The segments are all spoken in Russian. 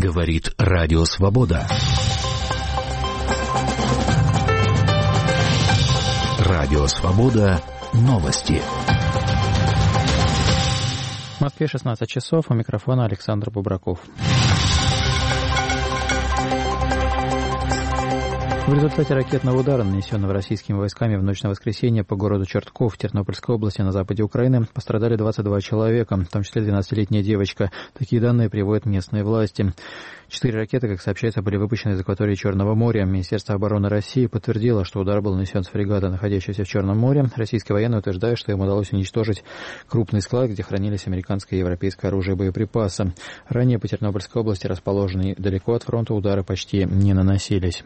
Говорит Радио Свобода. Радио Свобода. Новости. В Москве 16 часов. У микрофона Александр Бубраков. В результате ракетного удара, нанесенного российскими войсками в ночь на воскресенье по городу Чертков в Тернопольской области на западе Украины, пострадали 22 человека, в том числе 12-летняя девочка. Такие данные приводят местные власти. 4 ракеты, как сообщается, были выпущены из акватории Черного моря. Министерство обороны России подтвердило, что удар был нанесен с фрегата, находящегося в Черном море. Российские военные утверждают, что им удалось уничтожить крупный склад, где хранились американское и европейское оружие и боеприпасы. Ранее по Тернопольской области, расположенной далеко от фронта, удары почти не наносились.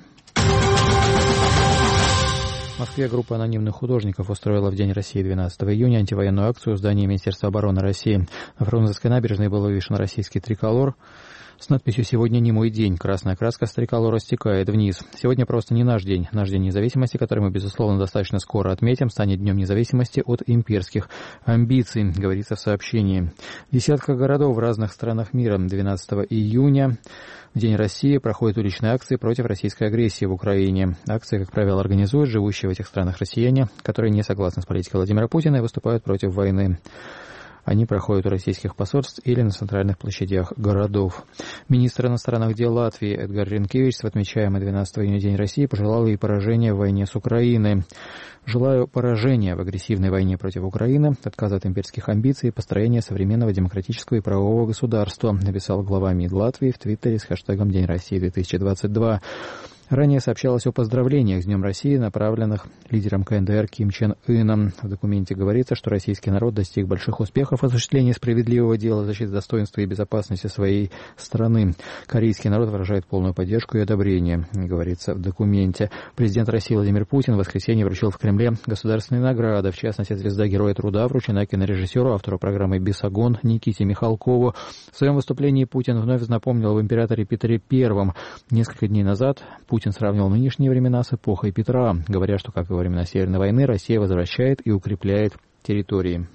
В Москве группа анонимных художников устроила в День России 12 июня антивоенную акцию в здании Министерства обороны России. На Фрунзенской набережной был вывешен российский триколор с надписью «Сегодня не мой день». Красная краска с триколора стекает вниз. Сегодня просто не наш день. Наш день независимости, который мы, безусловно, достаточно скоро отметим, станет днем независимости от имперских амбиций, говорится в сообщении. В десятках городов в разных странах мира 12 июня в День России проходят уличные акции против российской агрессии в Украине. Акции, как правило, организуют живущие в этих странах россияне, которые не согласны с политикой Владимира Путина и выступают против войны. Они проходят у российских посольств или на центральных площадях городов. Министр иностранных дел Латвии Эдгар Ринкевичс в отмечаемый 12 июня День России пожелал ей поражения в войне с Украиной. «Желаю поражения в агрессивной войне против Украины, отказа от имперских амбиций и построения современного демократического и правового государства», написал глава МИД Латвии в Твиттере с хэштегом «День России 2022». Ранее сообщалось о поздравлениях с Днем России, направленных лидером КНДР Ким Чен Ыном. В документе говорится, что российский народ достиг больших успехов в осуществлении справедливого дела, защиты достоинства и безопасности своей страны. Корейский народ выражает полную поддержку и одобрение, говорится в документе. Президент России Владимир Путин в воскресенье вручил в Кремле государственные награды. В частности, звезда Героя труда вручена кинорежиссеру, автору программы «Бесогон» Никите Михалкову. В своем выступлении Путин вновь напомнил об императоре Петре I. Несколько дней назад Путин сравнивал нынешние времена с эпохой Петра, говоря, что, как и во времена Северной войны, Россия возвращает и укрепляет территории.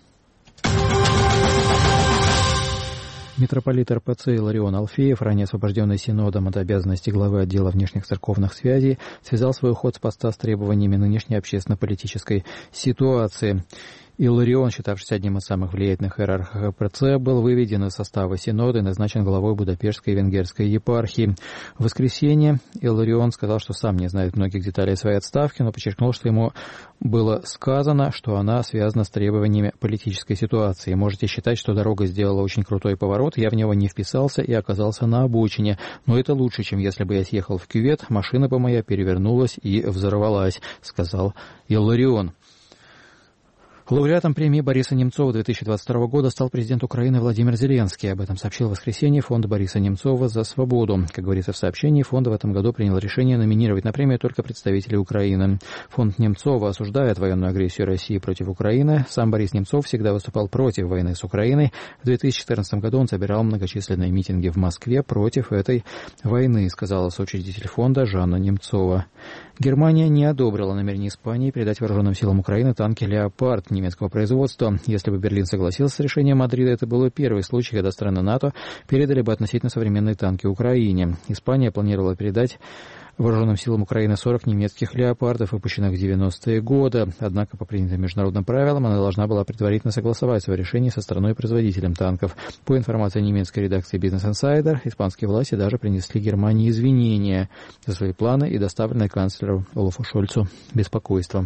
Митрополит РПЦ Иларион Алфеев, ранее освобожденный Синодом от обязанностей главы отдела внешних церковных связей, связал свой уход с поста с требованиями нынешней общественно-политической ситуации. Иларион, считавшийся одним из самых влиятельных иерархов РПЦ, был выведен из состава Синода и назначен главой Будапештской и Венгерской епархии. В воскресенье Иларион сказал, что сам не знает многих деталей своей отставки, но подчеркнул, что ему было сказано, что она связана с требованиями политической ситуации. Можете считать, что дорога сделала очень крутой поворот, я в него не вписался и оказался на обочине. Но это лучше, чем если бы я съехал в кювет, машина бы моя перевернулась и взорвалась, сказал Иларион. Лауреатом премии Бориса Немцова 2022 года стал президент Украины Владимир Зеленский. Об этом сообщил в воскресенье фонд Бориса Немцова «За свободу». Как говорится в сообщении, фонд в этом году принял решение номинировать на премию только представителей Украины. Фонд Немцова осуждает военную агрессию России против Украины. Сам Борис Немцов всегда выступал против войны с Украиной. В 2014 году он собирал многочисленные митинги в Москве против этой войны, сказала соучредитель фонда Жанна Немцова. Германия не одобрила намерение Испании передать вооруженным силам Украины танки «Леопард» немецкого производства. Если бы Берлин согласился с решением Мадрида, это был первый случай, когда страны НАТО передали бы относительно современные танки Украине. Испания планировала передать вооруженным силам Украины 40 немецких «Леопардов», выпущенных в 90-е годы. Однако, по принятым международным правилам, она должна была предварительно согласовать свое решение со страной-производителем танков. По информации немецкой редакции Business Insider, испанские власти даже принесли Германии извинения за свои планы и доставленное канцлеру Олафу Шольцу беспокойство.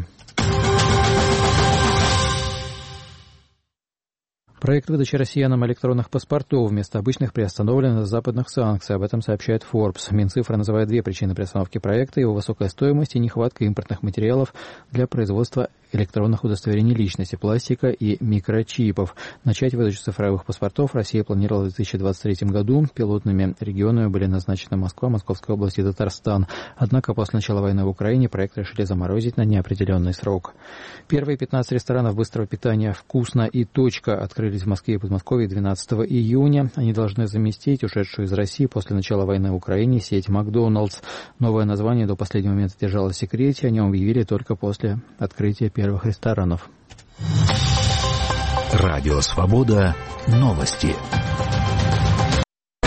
Проект выдачи россиянам электронных паспортов вместо обычных приостановлен из-за западных санкций. Об этом сообщает Forbes. Минцифры называют две причины приостановки проекта: его высокая стоимость и нехватка импортных материалов для производства электронных удостоверений личности, пластика и микрочипов. Начать выдачу цифровых паспортов Россия планировала в 2023 году. Пилотными регионами были назначены Москва, Московская область и Татарстан. Однако после начала войны в Украине проект решили заморозить на неопределенный срок. Первые 15 ресторанов быстрого питания «Вкусно» и «Точка» открылись в Москве и Подмосковье 12 июня. Они должны заместить ушедшую из России после начала войны в Украине сеть «Макдоналдс». Новое название до последнего момента держалось в секрете. О нем объявили только после открытия первых ресторанов. Радио «Свобода». Новости.